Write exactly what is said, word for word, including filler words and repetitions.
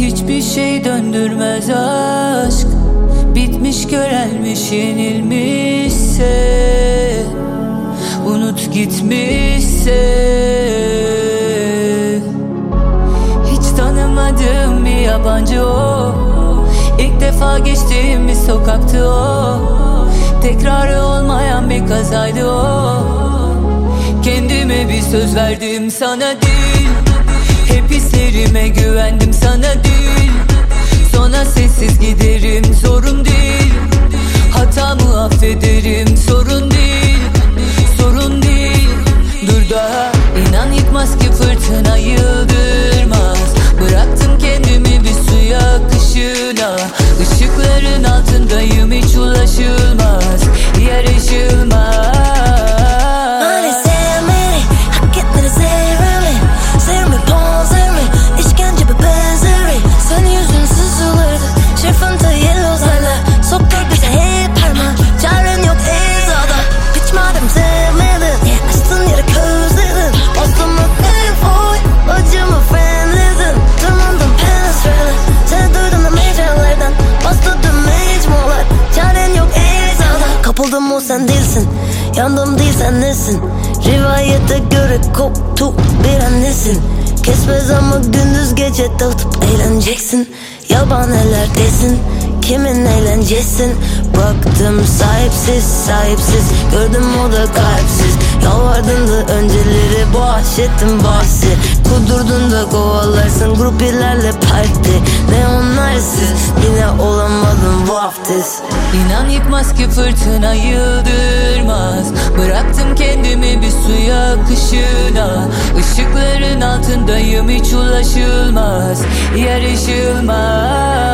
Hiçbir şey döndürmez aşk. Bitmiş, körelmiş, yenilmişse, unut gitmişse. Hiç tanımadığım bir yabancı o. İlk defa geçtiğim bir sokaktı o. Tekrarı olmayan bir kazaydı o. Kendime bir söz verdim, sana değil. Hep hislerime güvendim, sana değil. Sonra sessiz giderim, sorun değil. Hatamı affederim, sorun değil. Sorun değil. Dur daha, inan yıkmaz ki fırtına, yıldırmaz. Bıraktım kendimi bir suya akışına. Işıkların altındayım, hiç ulaşılmaz, yer aşılmaz. Kapıldım, o sen değilsin. Yandım değil, sen nesin? Rivayete göre koptu bir annesin. Kesmez ama gündüz gece dağıtıp eğleneceksin. Yabaneler desin, kimin eğlencesin? Baktım sahipsiz sahipsiz, gördüm o da kalpsiz. Yalvardın da önceleri bahşettim bahsi. Kudurdun da kovalarsın grupilerle parti. Ne onlarsız, yine olamadım vaftiz. İnan yıkmaz ki fırtına, yıldırmaz. Bıraktım kendimi bir suya akışına. Işıkların altındayım, hiç ulaşılmaz, yer aşılmaz.